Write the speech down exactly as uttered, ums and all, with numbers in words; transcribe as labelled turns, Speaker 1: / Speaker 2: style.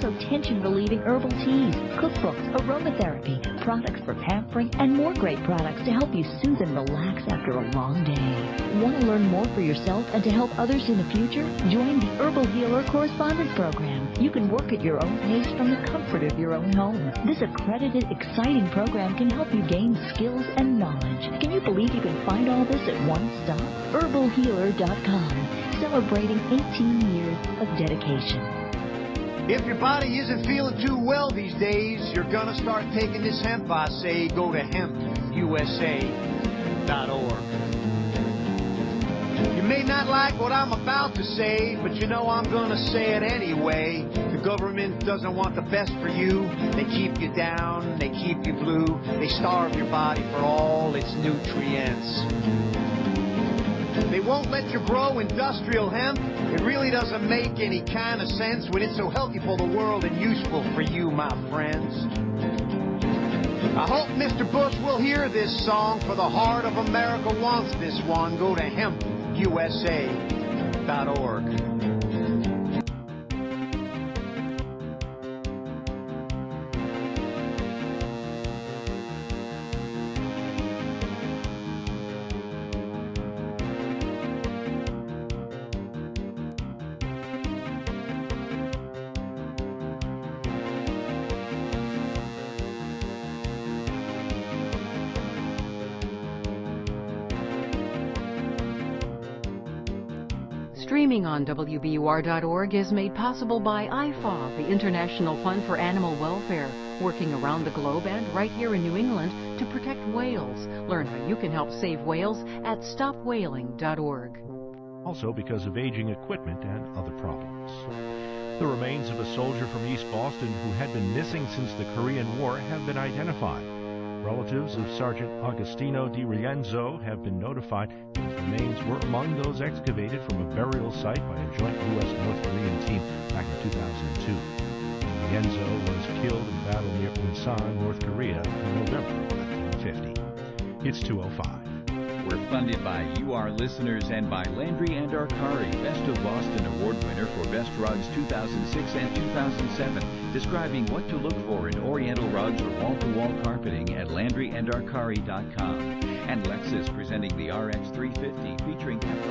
Speaker 1: also tension-relieving herbal teas, cookbooks, aromatherapy, products for pampering, and more great products to help you soothe and relax after a long day. Want to learn more for yourself and to help others in the future? Join the Herbal Healer Correspondent Program. You can work at your own pace from the comfort of your own home. This accredited, exciting program can help you gain skills and knowledge. Can you believe you can find all this at one stop? herbal healer dot com, celebrating eighteen years of dedication.
Speaker 2: If your body isn't feeling too well these days, you're going to start taking this hemp, I say. Go to hemp U S A dot org. You may not like what I'm about to say, but you know I'm going to say it anyway. The government doesn't want the best for you. They keep you down, they keep you blue, they starve your body for all its nutrients. They won't let you grow industrial hemp. It really doesn't make any kind of sense when it's so healthy for the world and useful for you, my friends. I hope Mister Bush will hear this song, for the heart of America wants this one. Go to hemp U S A dot org.
Speaker 3: Streaming on W B U R dot org is made possible by I F A W, the International Fund for Animal Welfare, working around the globe and right here in New England to protect whales. Learn how you can help save whales at stop whaling dot org.
Speaker 4: Also because of aging equipment and other problems. The remains of a soldier from East Boston who had been missing since the Korean War have been identified. Relatives of Sergeant Agostino Di Rienzo have been notified his remains were among those excavated from a burial site by a joint U S North Korean team back in two thousand two. Rienzo was killed in battle near Ulsan, North Korea in November of nineteen fifty. It's two oh five.
Speaker 5: We're funded by you, our listeners, and by Landry and Arcari, Best of Boston Award winner for Best Rugs two thousand six and two thousand seven, describing what to look for in Oriental rugs or wall-to-wall carpeting at landry and arcari dot com. And Lexus presenting the R X three fifty, featuring